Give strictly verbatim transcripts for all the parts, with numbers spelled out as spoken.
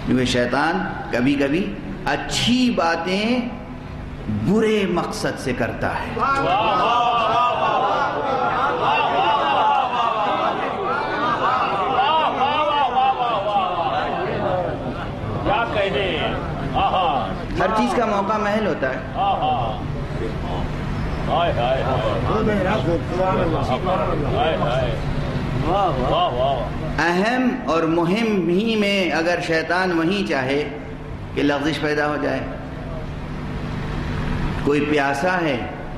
کیونکہ شیطان کبھی کبھی اچھی باتیں برے مقصد سے کرتا ہے. ہر چیز کا موقع محل ہوتا ہے. اہم اور مہم ہی میں اگر شیطان وہیں چاہے کہ لغزش پیدا ہو جائے. کوئی پیاسا ہے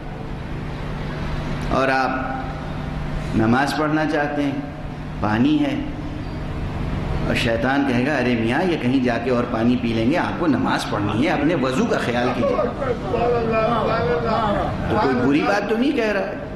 اور آپ نماز پڑھنا چاہتے ہیں, پانی ہے, اور شیطان کہے گا ارے میاں یہ کہیں جا کے اور پانی پی لیں گے, آپ کو نماز پڑھنی ہے, اپنے وضو کا خیال کیجیے. تو کوئی بری بات تو نہیں کہہ رہا ہے.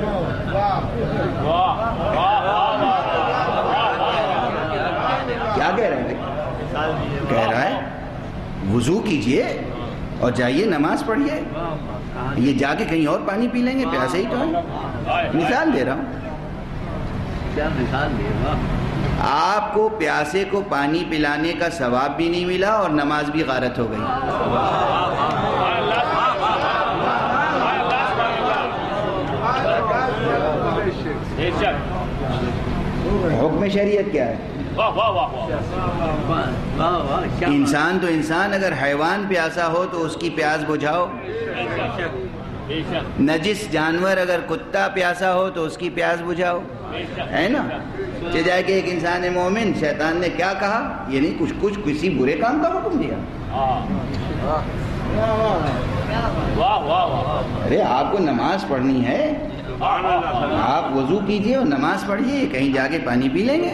کیا کہہ رہے ہیں؟ کہہ رہا ہے وضو کیجیے اور جائیے نماز پڑھیے. یہ جا کے کہیں اور پانی پی لیں گے, پیاسے ہی تو ہے. مثال دے رہا ہوں. کیا مثال دے رہا؟ آپ کو پیاسے کو پانی پلانے کا ثواب بھی نہیں ملا اور نماز بھی غارت ہو گئی. حکم شریعت کیا ہے؟ انسان تو انسان, اگر حیوان پیاسا ہو تو اس کی پیاس بجھاؤ. نجس جانور اگر کتا پیاسا ہو تو اس کی پیاس بجھاؤ, ہے نا. کہ جائے کہ ایک انسان مومن, شیطان نے کیا کہا, یہ نہیں کچھ کچھ کسی برے کام کا حکم دیا. ارے آپ کو نماز پڑھنی ہے, آپ وضو کیجئے اور نماز پڑھیے, کہیں جا کے پانی پی لیں گے.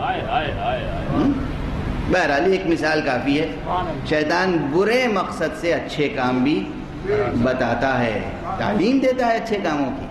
بہرحال ایک مثال کافی ہے. شیطان برے مقصد سے اچھے کام بھی بتاتا ہے, تعلیم دیتا ہے اچھے کاموں کی.